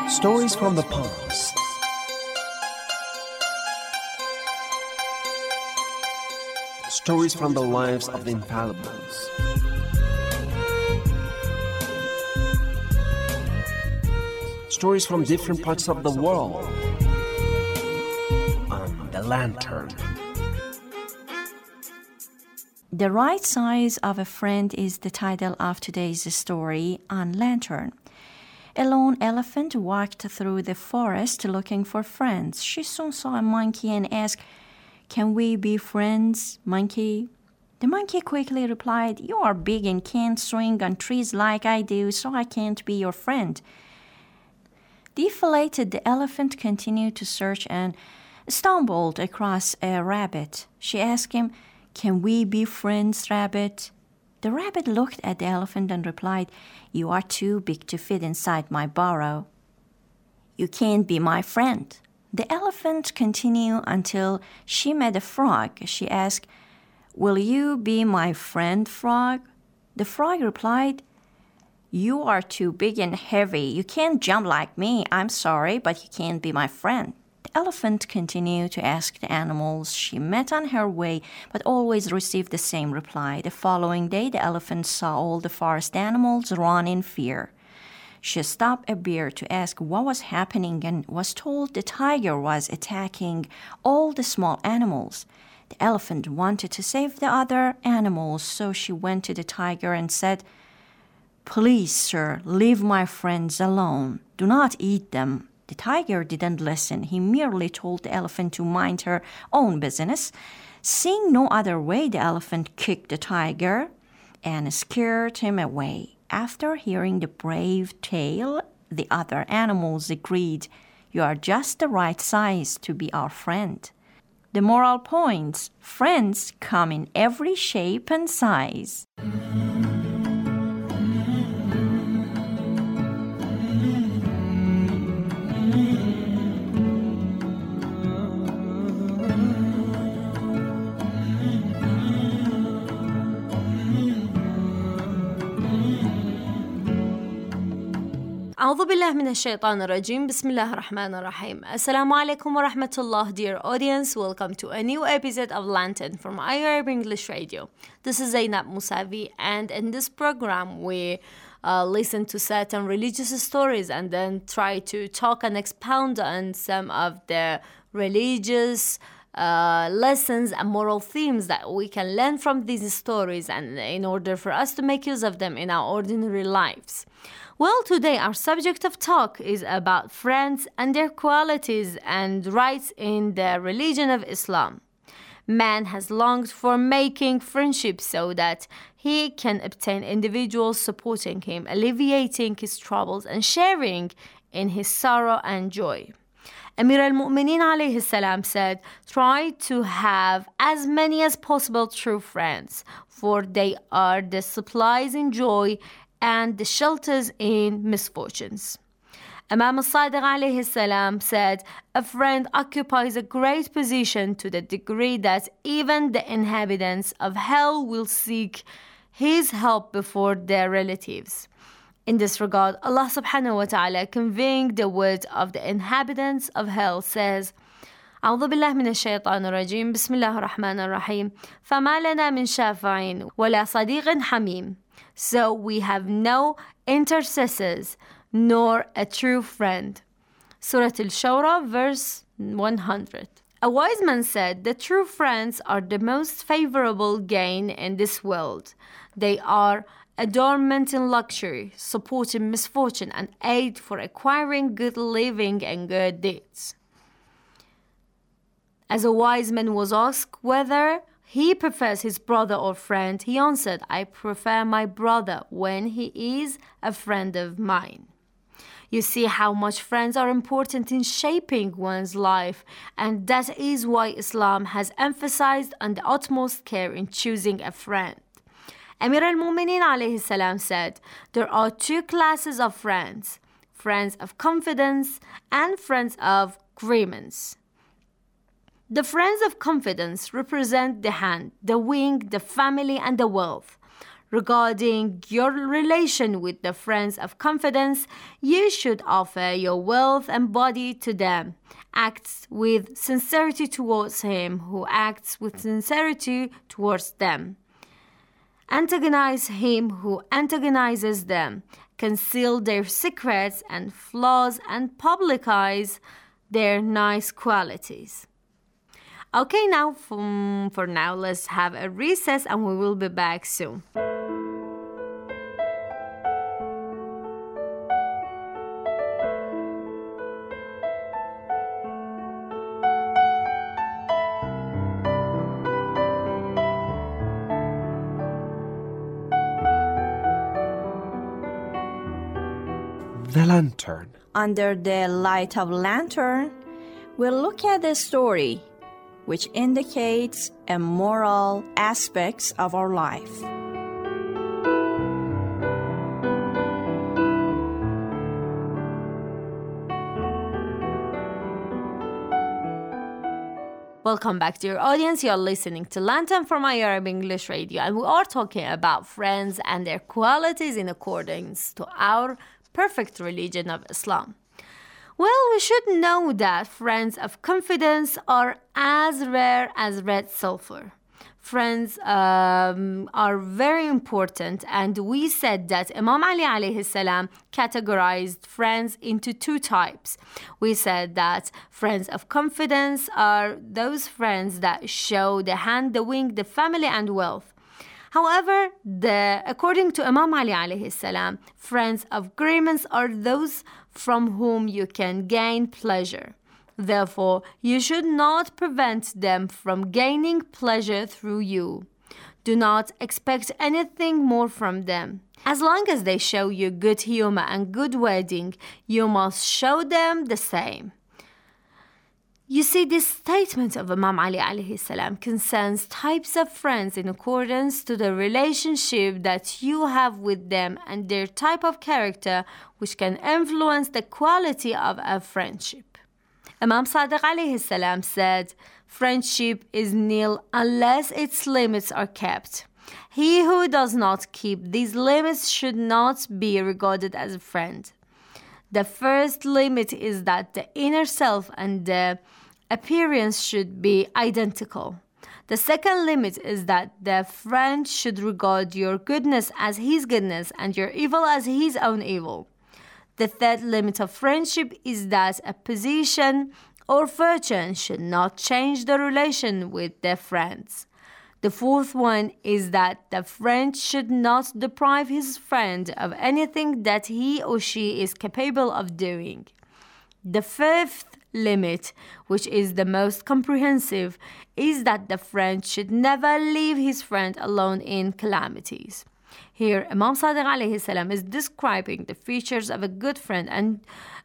Stories from the past. Stories from the lives of the infallibles. Stories from different parts of the world. On The Lantern. The Right Size of a Friend is the title of today's story on Lantern. A lone elephant walked through the forest looking for friends. She soon saw a monkey and asked, "Can we be friends, monkey?" The monkey quickly replied, "You are big and can't swing on trees like I do, so I can't be your friend." Deflated, the elephant continued to search and stumbled across a rabbit. She asked him, "Can we be friends, rabbit?" The rabbit looked at the elephant and replied, "You are too big to fit inside my burrow. You can't be my friend." The elephant continued until she met a frog. She asked, "Will you be my friend, frog?" The frog replied, "You are too big and heavy. You can't jump like me. I'm sorry, but you can't be my friend." The elephant continued to ask the animals she met on her way, but always received the same reply. The following day, the elephant saw all the forest animals run in fear. She stopped a bear to ask what was happening and was told the tiger was attacking all the small animals. The elephant wanted to save the other animals, so she went to the tiger and said, "Please, sir, leave my friends alone. Do not eat them." The tiger didn't listen. He merely told the elephant to mind her own business. Seeing no other way, the elephant kicked the tiger and scared him away. After hearing the brave tale, the other animals agreed, "You are just the right size to be our friend." The moral points: friends come in every shape and size. أعوذ بالله من الشيطان الرجيم. بسم الله الرحمن الرحيم. Assalamu alaikum wa rahmatullah, dear audience. Welcome to a new episode of Lantern from IRB English Radio. This is Zainab Musavi, and in this program we listen to certain religious stories and then try to talk and expound on some of the religious lessons and moral themes that we can learn from these stories, and in order for us to make use of them in our ordinary lives. Well, today our subject of talk is about friends and their qualities and rights in the religion of Islam. Man has longed for making friendships so that he can obtain individuals supporting him, alleviating his troubles and sharing in his sorrow and joy. Amir al-Mu'mineen alayhi salam said, "Try to have as many as possible true friends, for they are the supplies in joy and the shelters in misfortunes." Imam al-Sadiq alayhi salam said, "A friend occupies a great position to the degree that even the inhabitants of hell will seek his help before their relatives." In this regard, Allah subhanahu wa ta'ala, conveying the words of the inhabitants of hell, says, أعوذ بالله من الشيطان الرجيم. بسم الله الرحمن الرحيم. فما لنا من شافعين ولا صديق حميم. So we have no intercessors nor a true friend. Surah Al-Shura, verse 100. A wise man said, "The true friends are the most favorable gain in this world. They are adornment in luxury, support in misfortune, and aid for acquiring good living and good deeds." As a wise man was asked whether he prefers his brother or friend, he answered, "I prefer my brother when he is a friend of mine." You see how much friends are important in shaping one's life, and that is why Islam has emphasized on the utmost care in choosing a friend. Amir al-Mu'mineen alayhi salam said, "There are two classes of friends, friends of confidence and friends of grievance. The friends of confidence represent the hand, the wing, the family, and the wealth. Regarding your relation with the friends of confidence, you should offer your wealth and body to them. Act with sincerity towards him who acts with sincerity towards them. Antagonize him who antagonizes them. Conceal their secrets and flaws and publicize their nice qualities. Okay, now for now, let's have a recess and we will be back soon. The lantern. Under the light of lantern, we'll look at the story, which indicates a moral aspects of our life. Welcome back, dear audience. You're listening to Lantern from Arab English Radio, and we are talking about friends and their qualities in accordance to our perfect religion of Islam. Well, we should know that friends of confidence are as rare as red sulfur. Friends are very important, and we said that Imam Ali alayhi salam categorized friends into two types. We said that friends of confidence are those friends that show the hand, the wing, the family, and wealth. However, according to Imam Ali alayhi salam, friends of agreements are those from whom you can gain pleasure. Therefore, you should not prevent them from gaining pleasure through you. Do not expect anything more from them. As long as they show you good humor and good wording, you must show them the same. You see, this statement of Imam Ali alayhi salam concerns types of friends in accordance to the relationship that you have with them and their type of character, which can influence the quality of a friendship. Imam Sadiq alayhi salam said, "Friendship is nil unless its limits are kept. He who does not keep these limits should not be regarded as a friend." The first limit is that the inner self and the appearance should be identical. The second limit is that the friend should regard your goodness as his goodness and your evil as his own evil. The third limit of friendship is that a position or fortune should not change the relation with their friends. The fourth one is that the friend should not deprive his friend of anything that he or she is capable of doing. The fifth limit, which is the most comprehensive, is that the friend should never leave his friend alone in calamities. Here, Imam Sadiq alayhi salam is describing the features of a good friend, and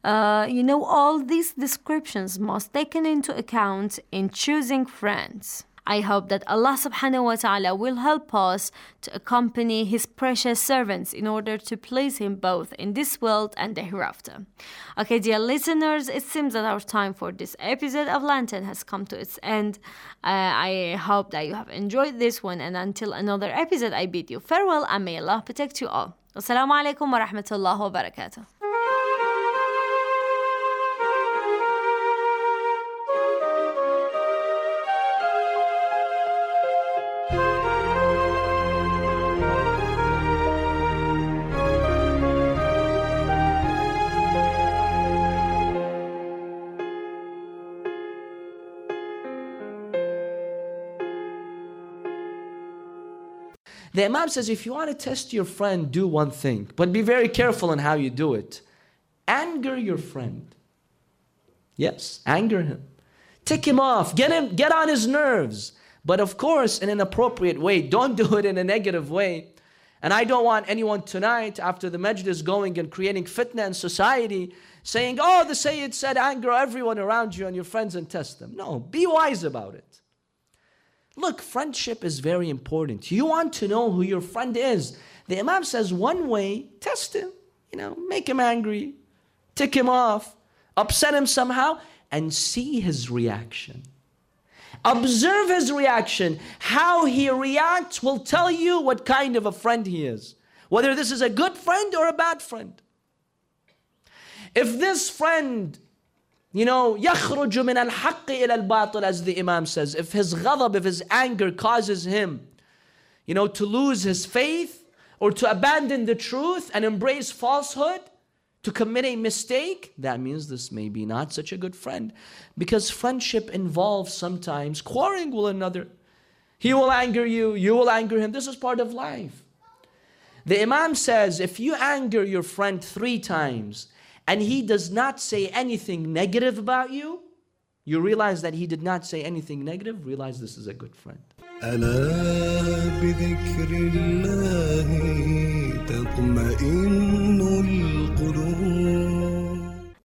all these descriptions must be taken into account in choosing friends. I hope that Allah subhanahu wa ta'ala will help us to accompany His precious servants in order to please Him both in this world and the hereafter. Okay, dear listeners, it seems that our time for this episode of Lantern has come to its end. I hope that you have enjoyed this one, and until another episode, I bid you farewell and may Allah protect you all. Assalamu alaikum wa rahmatullahi wa barakatuh. The Imam says, if you want to test your friend, do one thing, but be very careful in how you do it. Anger your friend. Yes, anger him. Tick him off. Get on his nerves. But of course, in an appropriate way. Don't do it in a negative way. And I don't want anyone tonight, after the majlis, going and creating fitna in society, saying, oh, the Sayyid said anger everyone around you and your friends and test them. No, be wise about it. Look, friendship is very important. You want to know who your friend is. The Imam says one way, test him. Make him angry, tick him off, upset him somehow, and see his reaction. Observe his reaction. How he reacts will tell you what kind of a friend he is. Whether this is a good friend or a bad friend. If this friend, يخرج من الحق إلى الباطل, as the Imam says, if his ghadab, if his anger causes him, to lose his faith or to abandon the truth and embrace falsehood, to commit a mistake, that means this may be not such a good friend. Because friendship involves sometimes quarreling with another. He will anger you, you will anger him. This is part of life. The Imam says, if you anger your friend 3 times and he does not say anything negative about you, you realize that he did not say anything negative, realize this is a good friend. ألا بذكر الله تطمئن القلوب